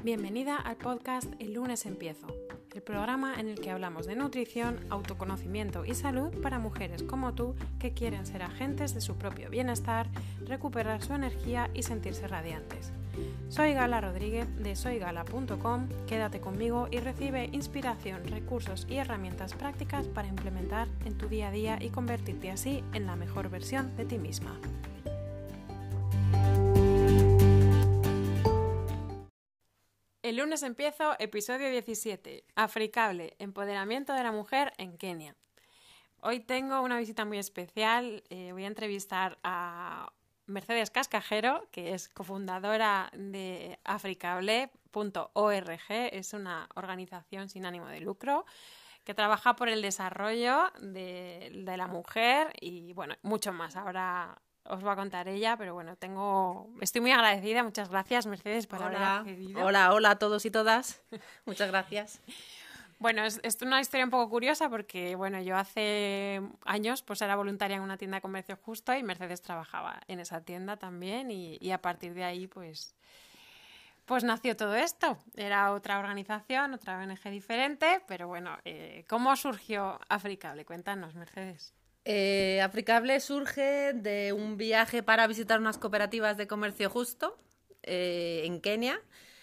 Bienvenida al podcast El lunes empiezo, el programa en el que hablamos de nutrición, autoconocimiento y salud para mujeres como tú que quieren ser agentes de su propio bienestar, recuperar su energía y sentirse radiantes. Soy Gala Rodríguez de soygala.com, quédate conmigo y recibe inspiración, recursos y herramientas prácticas para implementar en tu día a día y convertirte así en la mejor versión de ti misma. El lunes empiezo, episodio 17, Africable, empoderamiento de la mujer en Kenia. Hoy tengo una visita muy especial, voy a entrevistar a Mercedes Cascajero, que es cofundadora de africable.org, es una organización sin ánimo de lucro que trabaja por el desarrollo de la mujer y bueno, mucho más. Ahora os va a contar ella, pero bueno, estoy muy agradecida. Muchas gracias, Mercedes, por haber accedido. Hola a todos y todas. Muchas gracias. Bueno, es una historia un poco curiosa porque, bueno, yo hace años pues era voluntaria en una tienda de comercio justo y Mercedes trabajaba en esa tienda también y a partir de ahí pues nació todo esto. Era otra organización, otra ONG diferente, pero bueno, ¿cómo surgió Africable? Cuéntanos, Mercedes. Africable surge de un viaje para visitar unas cooperativas de comercio justo en Kenia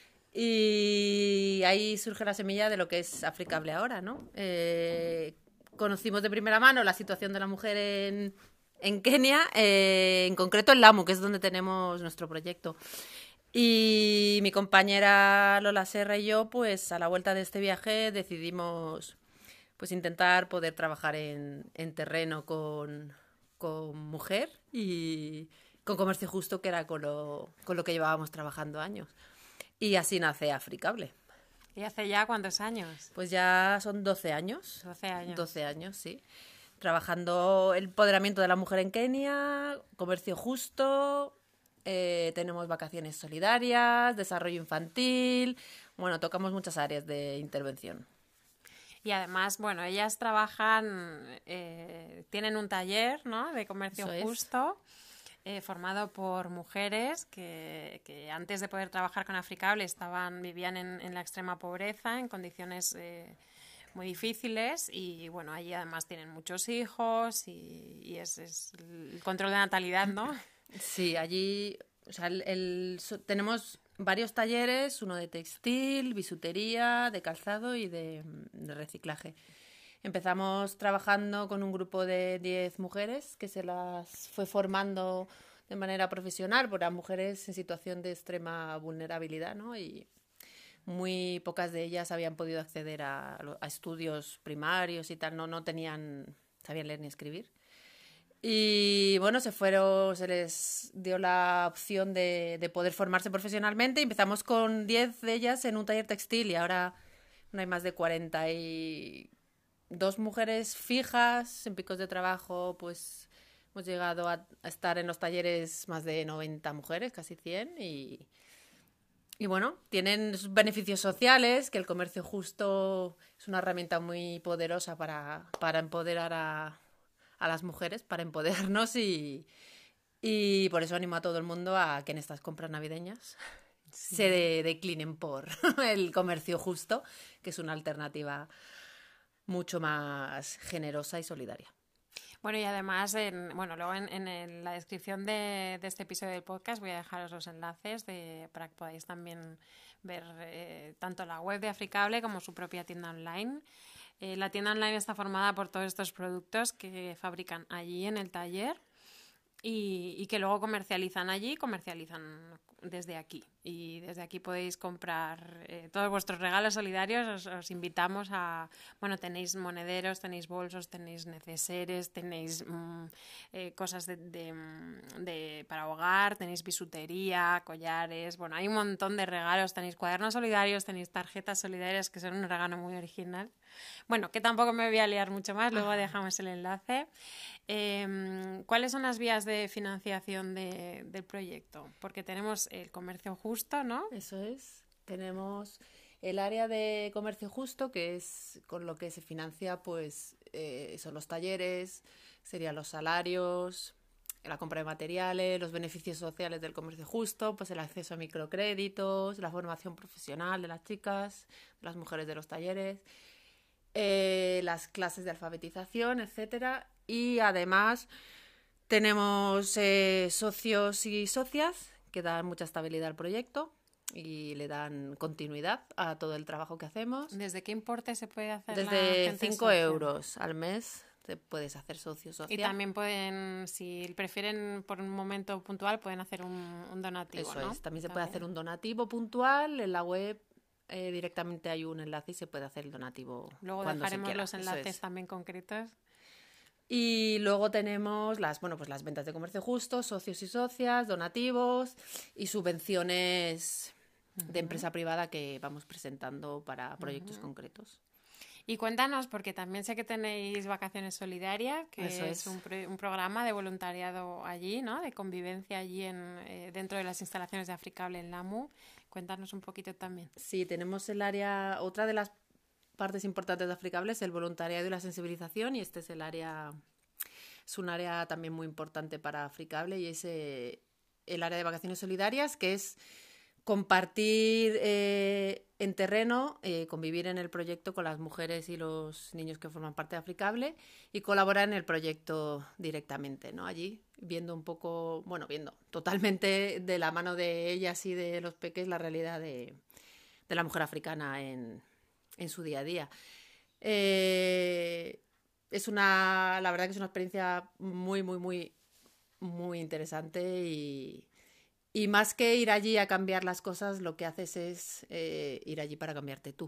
y ahí surge la semilla de lo que es Africable ahora, ¿no? Conocimos de primera mano la situación de la mujer en Kenia, en concreto en Lamu, que es donde tenemos nuestro proyecto. Y mi compañera Lola Serra y yo, pues a la vuelta de este viaje decidimos pues intentar poder trabajar en terreno con mujer y con comercio justo, que era con lo que llevábamos trabajando años. Y así nace Africable. ¿Y hace ya cuántos años? Pues ya son 12 años. 12 años. 12 años, sí. Trabajando el empoderamiento de la mujer en Kenia, comercio justo, tenemos vacaciones solidarias, desarrollo infantil. Bueno, tocamos muchas áreas de intervención. Y además, bueno, ellas trabajan, tienen un taller, ¿no?, de comercio justo, formado por mujeres que antes de poder trabajar con Africable vivían en la extrema pobreza, en condiciones muy difíciles y, bueno, allí además tienen muchos hijos y es el control de natalidad, ¿no? Sí, allí, o sea, tenemos varios talleres, uno de textil, bisutería, de calzado y de reciclaje. Empezamos trabajando con un grupo de 10 mujeres que se las fue formando de manera profesional, porque eran mujeres en situación de extrema vulnerabilidad, ¿no? Y muy pocas de ellas habían podido acceder a estudios primarios y tal, no sabían leer ni escribir. Y bueno, se les dio la opción de poder formarse profesionalmente y empezamos con 10 de ellas en un taller textil y ahora no hay más de 42 mujeres fijas en picos de trabajo. Pues hemos llegado a estar en los talleres más de 90 mujeres, casi 100 y bueno, tienen sus beneficios sociales, que el comercio justo es una herramienta muy poderosa para empoderar a las mujeres, para empoderarnos y por eso animo a todo el mundo a que en estas compras navideñas se declinen por el comercio justo, que es una alternativa mucho más generosa y solidaria. Bueno, y además, luego en la descripción de este episodio del podcast voy a dejaros los enlaces para que podáis también ver tanto la web de Africable como su propia tienda online. La tienda online está formada por todos estos productos que fabrican allí en el taller y que luego comercializan desde aquí. Y desde aquí podéis comprar todos vuestros regalos solidarios. Os invitamos a... Bueno, tenéis monederos, tenéis bolsos, tenéis neceseres, tenéis cosas para hogar, tenéis bisutería, collares... Bueno, hay un montón de regalos. Tenéis cuadernos solidarios, tenéis tarjetas solidarias, que son un regalo muy original. Bueno, que tampoco me voy a liar mucho más, luego dejamos el enlace. ¿Cuáles son las vías de financiación del proyecto? Porque tenemos el comercio justo, ¿no? Eso es. Tenemos el área de comercio justo, que es con lo que se financia, pues son los talleres, serían los salarios, la compra de materiales, los beneficios sociales del comercio justo, pues el acceso a microcréditos, la formación profesional de las chicas, de las mujeres de los talleres, las clases de alfabetización, etcétera. Y además tenemos socios y socias que dan mucha estabilidad al proyecto y le dan continuidad a todo el trabajo que hacemos. ¿Desde qué importe se puede hacer Desde la gente 5 socia? euros al mes te puedes hacer socio social. Y también pueden, si prefieren por un momento puntual, pueden hacer un donativo, Eso ¿no? es, también se puede hacer un donativo puntual. En la web directamente hay un enlace y se puede hacer el donativo. Luego cuando se dejaremos quiera. los Eso enlaces es. también concretos. Y luego tenemos las ventas de comercio justo, socios y socias, donativos y subvenciones de empresa privada que vamos presentando para proyectos concretos. Y cuéntanos, porque también sé que tenéis Vacaciones Solidarias, que Eso es un programa de voluntariado allí, ¿no? De convivencia allí dentro de las instalaciones de Africable en Lamu. Cuéntanos un poquito también. Sí, tenemos el área, otra de las partes importantes de Africable es el voluntariado y la sensibilización, y este es un área también muy importante para Africable, y es el área de Vacaciones Solidarias, que es compartir en terreno, convivir en el proyecto con las mujeres y los niños que forman parte de Africable y colaborar en el proyecto directamente, ¿no? Allí, viendo un poco, viendo totalmente de la mano de ellas y de los peques la realidad de la mujer africana en su día a día. La verdad que es una experiencia muy, muy, muy, muy interesante y más que ir allí a cambiar las cosas, lo que haces es ir allí para cambiarte tú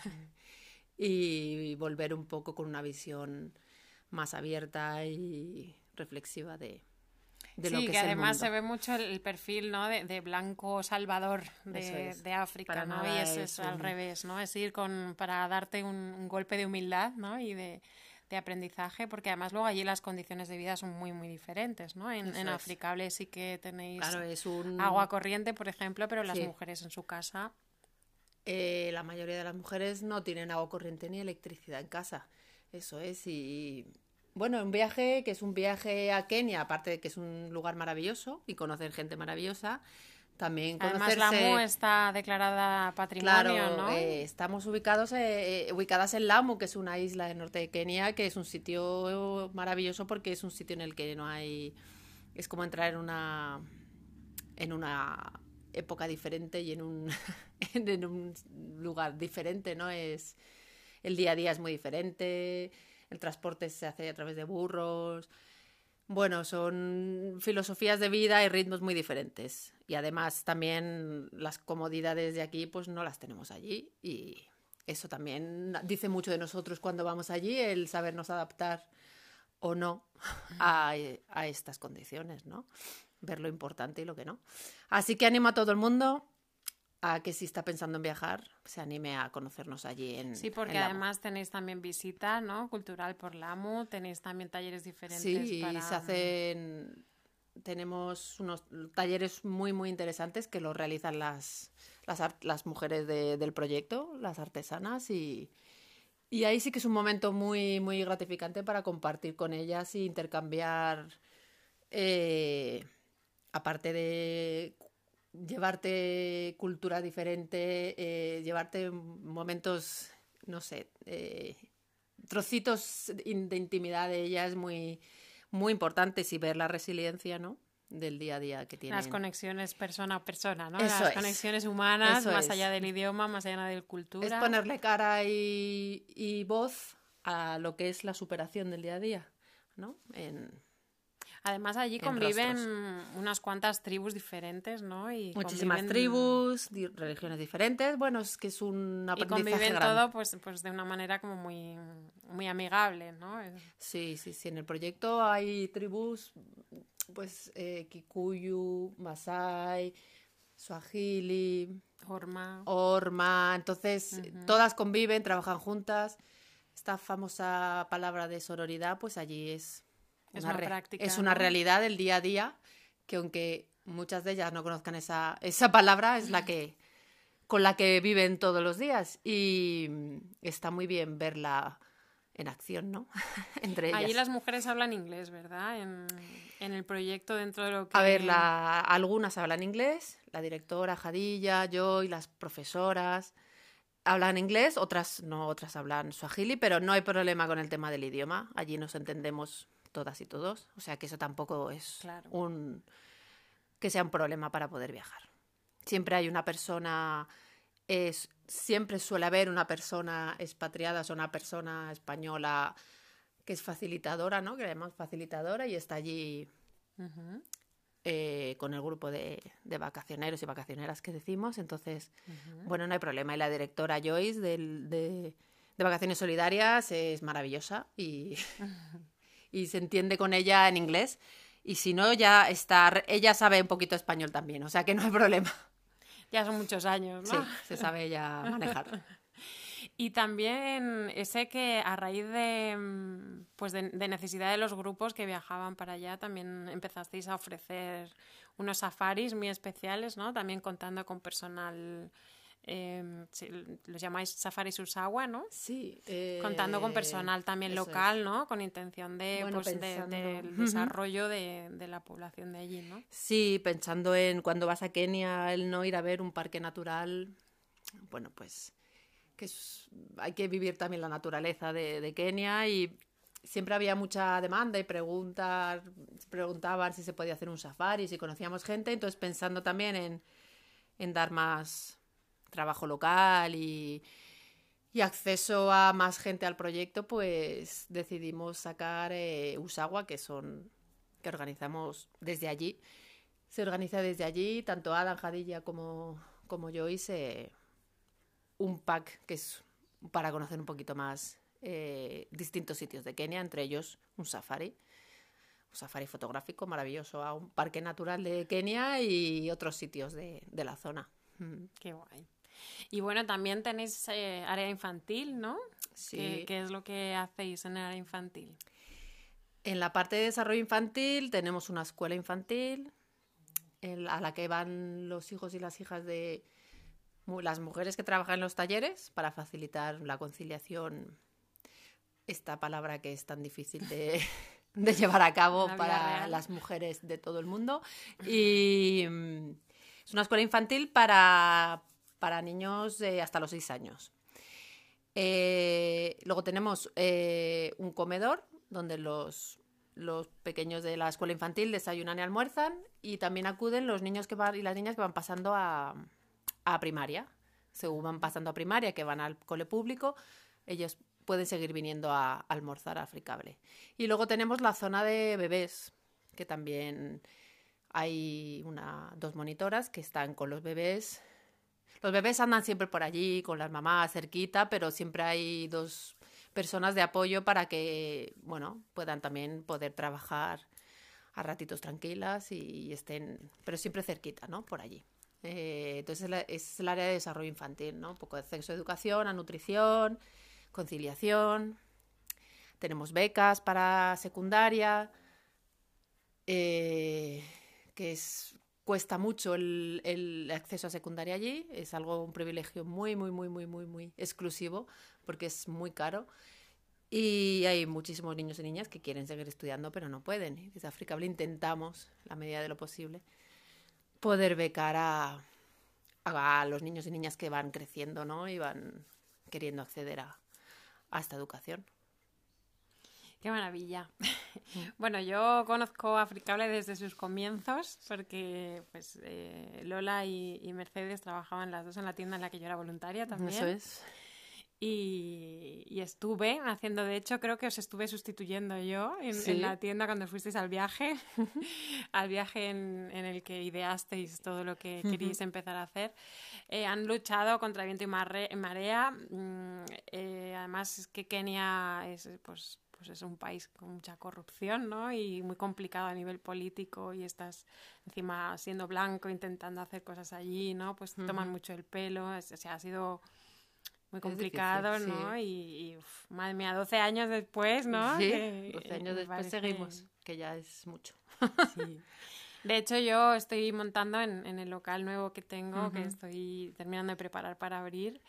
y volver un poco con una visión más abierta y reflexiva de lo que es el mundo. Sí, que además se ve mucho el perfil, ¿no? de blanco salvador de África, ¿no? Y es al revés, ¿no? Es ir para darte un golpe de humildad, ¿no? Y de aprendizaje, porque además luego allí las condiciones de vida son muy, muy diferentes, ¿no? En Africable sí que tenéis agua corriente, por ejemplo, pero las mujeres en su casa... la mayoría de las mujeres no tienen agua corriente ni electricidad en casa. Eso es, y... Bueno, un viaje que es un viaje a Kenia, aparte de que es un lugar maravilloso y conocer gente maravillosa, también conocerse... Además, Lamu está declarada patrimonio, claro, ¿no? Estamos ubicadas en Lamu, que es una isla del norte de Kenia, que es un sitio maravilloso porque es un sitio en el que no hay... Es como entrar en una época diferente y en un lugar diferente, ¿no? El día a día es muy diferente, el transporte se hace a través de burros... Bueno, son filosofías de vida y ritmos muy diferentes. Y además también las comodidades de aquí pues no las tenemos allí. Y eso también dice mucho de nosotros cuando vamos allí, el sabernos adaptar o no a estas condiciones, ¿no? Ver lo importante y lo que no. Así que animo a todo el mundo a que si está pensando en viajar, se anime a conocernos allí en Sí, porque en Lamu. además tenéis también visita, ¿no? Cultural por Lamu, tenéis también talleres diferentes. Sí, tenemos unos talleres muy, muy interesantes que los realizan las mujeres del proyecto, las artesanas, y ahí sí que es un momento muy, muy gratificante para compartir con ellas e intercambiar, aparte de llevarte cultura diferente, llevarte momentos, no sé, trocitos de intimidad de ellas muy, muy importantes, y ver la resiliencia, ¿no? Del día a día que tienen. Las conexiones persona a persona, ¿no? Eso Las conexiones humanas, más allá es. del idioma, más allá de la cultura. Es ponerle cara y voz a lo que es la superación del día a día, ¿no? Además allí conviven unas cuantas tribus diferentes, ¿no? Y muchísimas tribus, religiones diferentes. Bueno, es que es un aprendizaje y conviven grande. todo pues de una manera como muy, muy amigable, ¿no? Sí. En el proyecto hay tribus, pues Kikuyu, Masai, Swahili, Orma. Entonces, todas conviven, trabajan juntas. Esta famosa palabra de sororidad, pues allí es una realidad del día a día, que aunque muchas de ellas no conozcan esa palabra, es con la que viven todos los días, y está muy bien verla en acción, ¿no? Entre ellas. Allí las mujeres hablan inglés, ¿verdad? En el proyecto, dentro de lo que... A ver, algunas hablan inglés, la directora Jadilla, yo y las profesoras hablan inglés, otras no, otras hablan suajili, pero no hay problema con el tema del idioma. Allí nos entendemos todas y todos, o sea que eso tampoco es Claro. que sea un problema para poder viajar. Siempre hay una persona, siempre suele haber una persona expatriada o una persona española que es facilitadora, ¿no? Que le llamamos facilitadora y está allí Uh-huh. Con el grupo de vacacioneros y vacacioneras que decimos. Entonces, bueno, no hay problema. Y la directora Joyce de Vacaciones Solidarias es maravillosa y se entiende con ella en inglés. Y si no, ella sabe un poquito español también, o sea que no hay problema. Ya son muchos años, ¿no? Sí, se sabe ya manejar. Y también sé que a raíz de necesidad de los grupos que viajaban para allá, también empezasteis a ofrecer unos safaris muy especiales, ¿no? También contando con personal, los llamáis safaris Usawa, ¿no? Sí. Contando con personal también local, ¿no? Con intención del desarrollo de la población de allí, ¿no? Sí, pensando en cuando vas a Kenia, el no ir a ver un parque natural, bueno, pues que hay que vivir también la naturaleza de Kenia y siempre había mucha demanda y preguntaban si se podía hacer un safari, si conocíamos gente, entonces pensando también en dar más trabajo local y acceso a más gente al proyecto, pues decidimos sacar Usawa, que organizamos desde allí. Se organiza desde allí, tanto Adam Jadilla como yo hice un pack que es para conocer un poquito más distintos sitios de Kenia, entre ellos un safari fotográfico maravilloso a un parque natural de Kenia y otros sitios de la zona. Qué guay. Y bueno, también tenéis área infantil, ¿no? Sí. ¿Qué es lo que hacéis en el área infantil? En la parte de desarrollo infantil tenemos una escuela infantil a la que van los hijos y las hijas de las mujeres que trabajan en los talleres para facilitar la conciliación, esta palabra que es tan difícil de llevar a cabo para las mujeres de todo el mundo. Y es una escuela infantil para niños hasta los 6 años. Luego tenemos un comedor donde los pequeños de la escuela infantil desayunan y almuerzan, y también acuden los niños y las niñas que van pasando a primaria. Según van pasando a primaria, que van al cole público, ellos pueden seguir viniendo a almorzar a Africable. Y luego tenemos la zona de bebés, que también hay 2 monitoras que están con los bebés. Los bebés andan siempre por allí, con las mamás cerquita, pero siempre hay 2 personas de apoyo para que, bueno, puedan también poder trabajar a ratitos tranquilas y estén, pero siempre cerquita, ¿no? Por allí. Entonces es el área de desarrollo infantil, ¿no? Un poco de acceso a educación, a nutrición, conciliación. Tenemos becas para secundaria, cuesta mucho el acceso a secundaria allí, es un privilegio muy, muy, muy, muy, muy, muy exclusivo porque es muy caro. Y hay muchísimos niños y niñas que quieren seguir estudiando pero no pueden. Y desde Africable intentamos, la medida de lo posible, poder becar a los niños y niñas que van creciendo, ¿no? Y van queriendo acceder a esta educación. ¡Qué maravilla! Bueno, yo conozco a Africable desde sus comienzos porque pues Lola y Mercedes trabajaban las dos en la tienda en la que yo era voluntaria también. Eso es. Y estuve haciendo, de hecho, creo que os estuve sustituyendo yo en la tienda cuando fuisteis al viaje, en el que ideasteis todo lo que queríais empezar a hacer. Han luchado contra viento y marea. Además, es que Kenia es, pues es un país con mucha corrupción, ¿no? Y muy complicado a nivel político, y estás encima siendo blanco intentando hacer cosas allí, ¿no? Pues toman mucho el pelo, o sea, ha sido muy complicado, difícil, ¿no? Sí. Y madre mía, 12 años después, ¿no? Sí, 12 años después seguimos, que ya es mucho. Sí. De hecho, yo estoy montando en el local nuevo que tengo, que estoy terminando de preparar para abrir.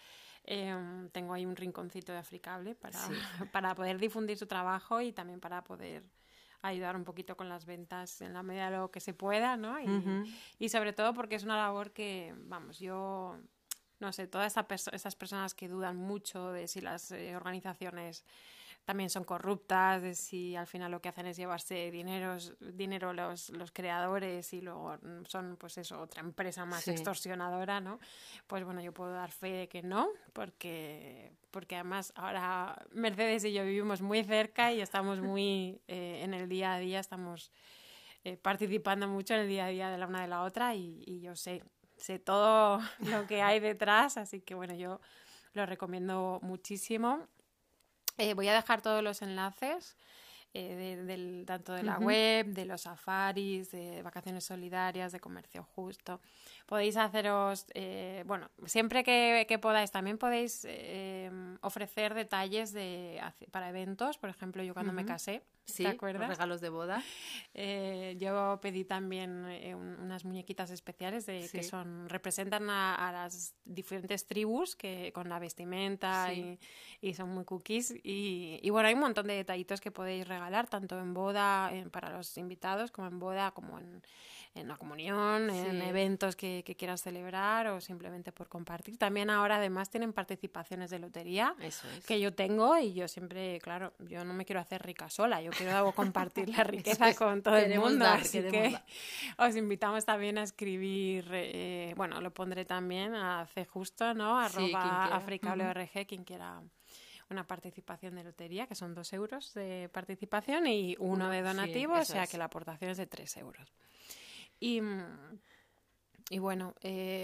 tengo ahí un rinconcito de Africable Sí. para poder difundir su trabajo y también para poder ayudar un poquito con las ventas en la medida de lo que se pueda, ¿no? Y sobre todo porque es una labor que, vamos, yo no sé, todas esas personas que dudan mucho de si las organizaciones también son corruptas, de si al final lo que hacen es llevarse dinero los creadores y luego son, pues eso, otra empresa más extorsionadora, ¿no? Pues bueno, yo puedo dar fe de que no, porque además ahora Mercedes y yo vivimos muy cerca y estamos muy en el día a día, estamos participando mucho en el día a día de la una de la otra y yo sé todo lo que hay detrás, así que bueno, yo lo recomiendo muchísimo. Voy a dejar todos los enlaces, tanto de la web, de los safaris, de vacaciones solidarias, de comercio justo. Podéis haceros, bueno, siempre que podáis, también podéis ofrecer detalles para eventos. Por ejemplo, yo cuando me casé, Sí, ¿te acuerdas? los regalos de boda. Yo pedí también unas muñequitas especiales que representan a las diferentes tribus con la vestimenta y son muy cookies. Y bueno, hay un montón de detallitos que podéis regalar, tanto en boda para los invitados, como en boda, como en la comunión, en eventos que quieras celebrar o simplemente por compartir. También ahora además tienen participaciones de lotería que yo tengo y yo siempre, claro, yo no me quiero hacer rica sola, yo quiero compartir la riqueza con todo el mundo, así que os invitamos también a escribir, bueno, lo pondré también a @cjusto, ¿no? @africable.org, quien quiera una participación de lotería, que son 2 euros de participación y uno de donativo, o sea que la aportación es de 3 euros. Y bueno,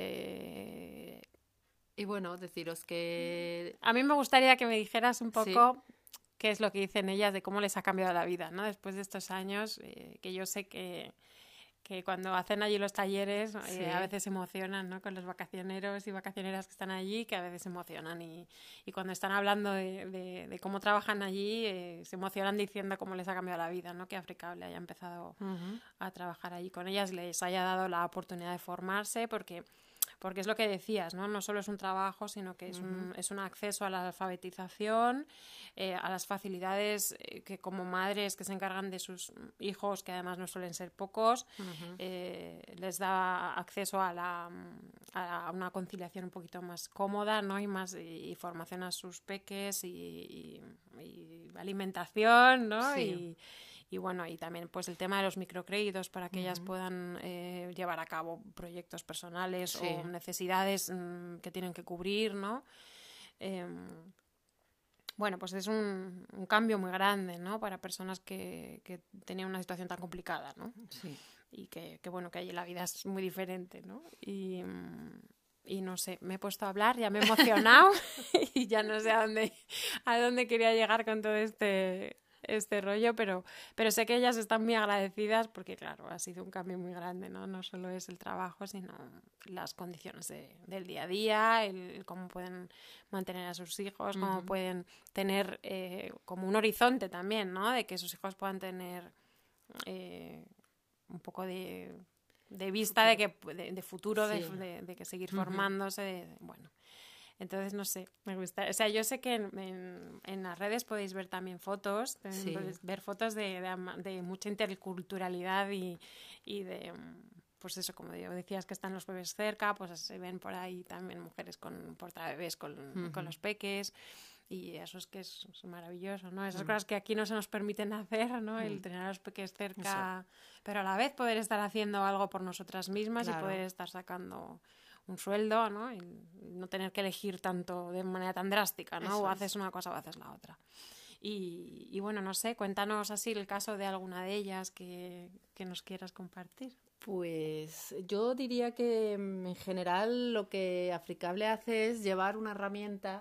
deciros que a mí me gustaría que me dijeras un poco qué es lo que dicen ellas de cómo les ha cambiado la vida, ¿no? Después de estos años, que yo sé que cuando hacen allí los talleres a veces se emocionan, ¿no? Con los vacacioneros y vacacioneras que están allí, que a veces se emocionan y cuando están hablando de cómo trabajan allí se emocionan diciendo cómo les ha cambiado la vida, ¿no? Que Africable haya empezado a trabajar allí con ellas, les haya dado la oportunidad de formarse porque es lo que decías, ¿no? No solo es un trabajo, sino que es un acceso a la alfabetización, a las facilidades que como madres que se encargan de sus hijos, que además no suelen ser pocos, les da acceso a una conciliación un poquito más cómoda, ¿no? Y formación a sus peques y alimentación, ¿no? Y bueno, y también pues el tema de los microcréditos para que ellas puedan llevar a cabo proyectos personales o necesidades que tienen que cubrir, ¿no? Bueno, pues es un cambio muy grande, ¿no? Para personas que tenían una situación tan complicada, ¿no? Sí. Y que bueno, que allí la vida es muy diferente, ¿no? Y no sé, me he puesto a hablar, ya me he emocionado y ya no sé a dónde quería llegar con todo este rollo, pero sé que ellas están muy agradecidas porque, claro, ha sido un cambio muy grande, ¿no? No solo es el trabajo, sino las condiciones del día a día, el cómo pueden mantener a sus hijos, cómo pueden tener como un horizonte también, ¿no? De que sus hijos puedan tener un poco de vista de futuro, de que seguir formándose, bueno. Entonces, no sé, me gusta. O sea, yo sé que en las redes podéis ver también fotos, podéis ver fotos de mucha interculturalidad y de, pues eso, como decías que están los bebés cerca, pues se ven por ahí también mujeres con portabebés con los peques y eso es que es maravilloso, ¿no? Esas cosas que aquí no se nos permiten hacer, ¿no? El tener a los peques cerca, pero a la vez poder estar haciendo algo por nosotras mismas y poder estar sacando un sueldo, ¿no? Y no tener que elegir tanto de manera tan drástica, ¿no? O haces una cosa o haces la otra. Y bueno, no sé, cuéntanos así el caso de alguna de ellas que nos quieras compartir. Pues yo diría que en general lo que Africable hace es llevar una herramienta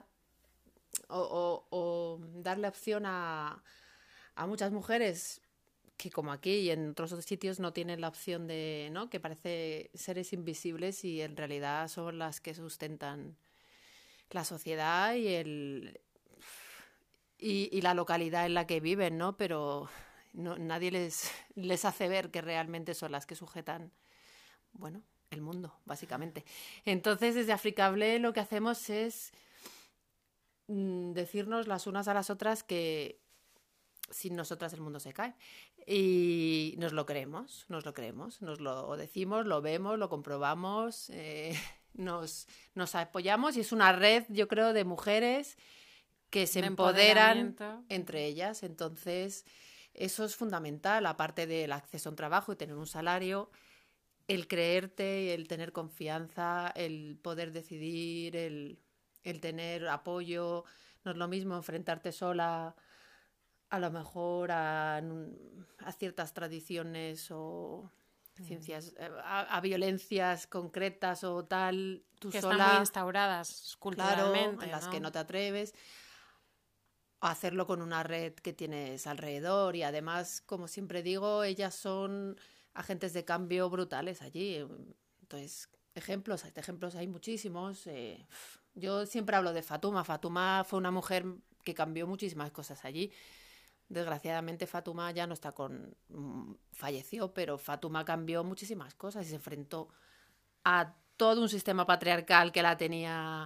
o darle opción a muchas mujeres que como aquí y en otros sitios no tienen la opción de, ¿no? Que parece seres invisibles y en realidad son las que sustentan la sociedad y la localidad en la que viven, ¿no? Pero nadie les hace ver que realmente son las que sujetan, bueno, el mundo, básicamente. Entonces, desde Africable lo que hacemos es decirnos las unas a las otras que sin nosotras el mundo se cae. Y nos lo creemos, nos lo decimos, lo vemos, lo comprobamos, nos apoyamos y es una red, yo creo, de mujeres que se empoderan entre ellas. Entonces, eso es fundamental, aparte del acceso a un trabajo y tener un salario, el creerte, el tener confianza, el poder decidir, el tener apoyo. No es lo mismo enfrentarte sola a lo mejor a ciertas tradiciones o ciencias, a violencias concretas o tal, tú que sola. Están muy instauradas culturalmente. Claro, en las que no te atreves a hacerlo con una red que tienes alrededor y además, como siempre digo, ellas son agentes de cambio brutales allí. Entonces, ejemplos hay muchísimos. Yo siempre hablo de Fatuma. Fatuma fue una mujer que cambió muchísimas cosas allí. Desgraciadamente Fatuma ya no está falleció, pero Fatuma cambió muchísimas cosas y se enfrentó a todo un sistema patriarcal que la tenía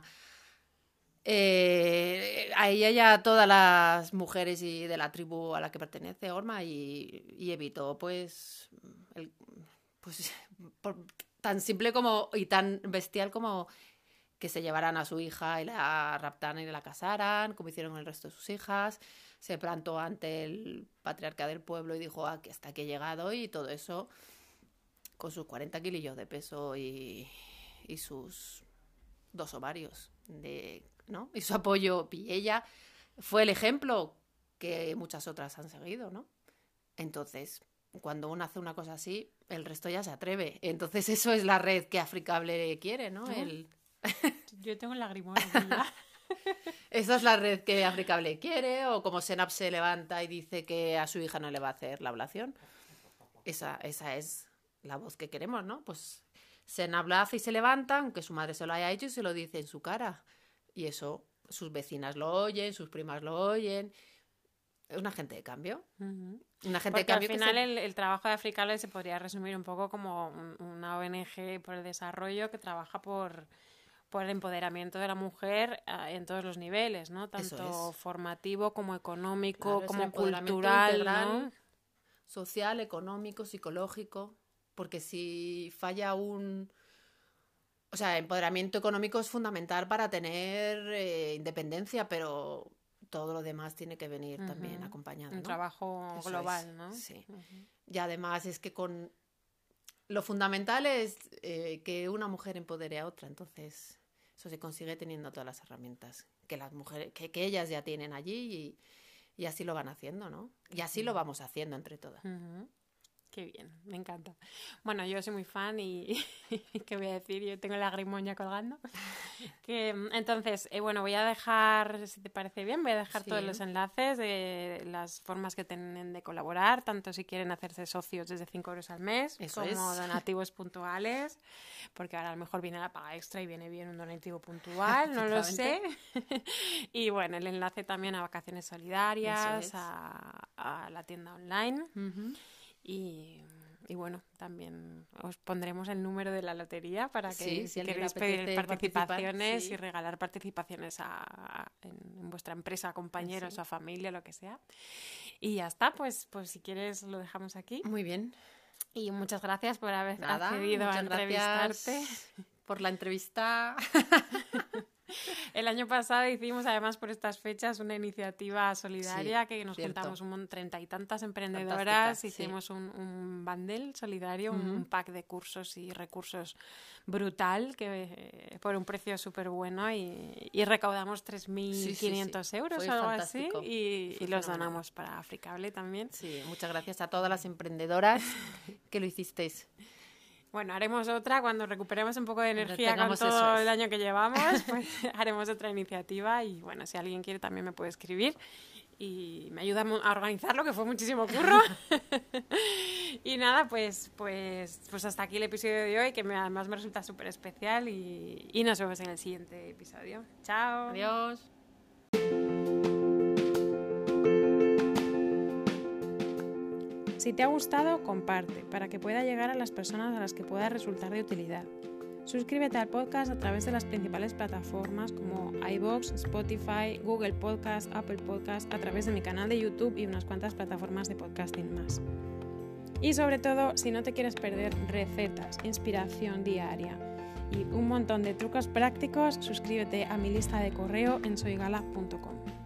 a ella y a todas las mujeres y de la tribu a la que pertenece Orma y evitó pues tan simple como y tan bestial como que se llevaran a su hija y la raptaran y la casaran, como hicieron el resto de sus hijas. Se plantó ante el patriarca del pueblo y dijo hasta aquí he llegado, y todo eso con sus 40 kilillos de peso y sus 2 ovarios, ¿no? Y su apoyo. Y ella fue el ejemplo que muchas otras han seguido, ¿no? Entonces, cuando uno hace una cosa así, el resto ya se atreve. Entonces, eso es la red que Africable quiere, ¿no? Yo tengo el lagrimón ya. Esa es la red que Africable quiere, o como Senab se levanta y dice que a su hija no le va a hacer la ablación. Esa es la voz que queremos, ¿no? Pues Senab la hace y se levanta, aunque su madre se lo haya hecho, y se lo dice en su cara. Y eso sus vecinas lo oyen, sus primas lo oyen. Es un agente de cambio. Uh-huh. Un agente Porque de cambio al final el trabajo de Africable se podría resumir un poco como una ONG por el desarrollo que trabaja por el empoderamiento de la mujer en todos los niveles, ¿no? Tanto formativo como económico, claro, como cultural, integral, ¿no? Social, económico, psicológico. Porque si falla o sea, empoderamiento económico es fundamental para tener independencia, pero todo lo demás tiene que venir también acompañado, ¿no? Un trabajo global, ¿no? Sí. Y además es que lo fundamental es que una mujer empodere a otra, entonces eso se consigue teniendo todas las herramientas que las mujeres, que ellas ya tienen allí y así lo van haciendo, ¿no? Y así lo vamos haciendo entre todas. Qué bien, me encanta. Bueno, yo soy muy fan y ¿qué voy a decir? Yo tengo el lagrimón ya colgando. Entonces, bueno, voy a dejar, si te parece bien, voy a dejar todos los enlaces de las formas que tienen de colaborar, tanto si quieren hacerse socios desde 5 euros al mes, como donativos puntuales, porque ahora a lo mejor viene la paga extra y viene bien un donativo puntual, no lo sé. Y bueno, el enlace también a Vacaciones Solidarias, a la tienda online. Y bueno, también os pondremos el número de la lotería para que si queréis pedir participaciones y regalar participaciones en vuestra empresa, compañeros o familia, lo que sea. Y ya está, pues si quieres lo dejamos aquí. Muy bien. Y muchas gracias por haber accedido a entrevistarte. Por la entrevista. El año pasado hicimos, además, por estas fechas, una iniciativa solidaria que nos juntamos 30 y tantas emprendedoras. Hicimos un bundle solidario, un pack de cursos y recursos brutal, que por un precio súper bueno, y recaudamos 3.500 euros o algo así, y los donamos para Africable también. Sí, muchas gracias a todas las emprendedoras que lo hicisteis. Bueno, haremos otra cuando recuperemos un poco de energía con todo el año que llevamos, pues haremos otra iniciativa y bueno, si alguien quiere también me puede escribir y me ayuda a organizarlo, que fue muchísimo curro. Y nada, pues hasta aquí el episodio de hoy, que además me resulta súper especial y nos vemos en el siguiente episodio. Chao. Adiós. Si te ha gustado, comparte, para que pueda llegar a las personas a las que pueda resultar de utilidad. Suscríbete al podcast a través de las principales plataformas como iVoox, Spotify, Google Podcast, Apple Podcast, a través de mi canal de YouTube y unas cuantas plataformas de podcasting más. Y sobre todo, si no te quieres perder recetas, inspiración diaria y un montón de trucos prácticos, suscríbete a mi lista de correo en soygala.com.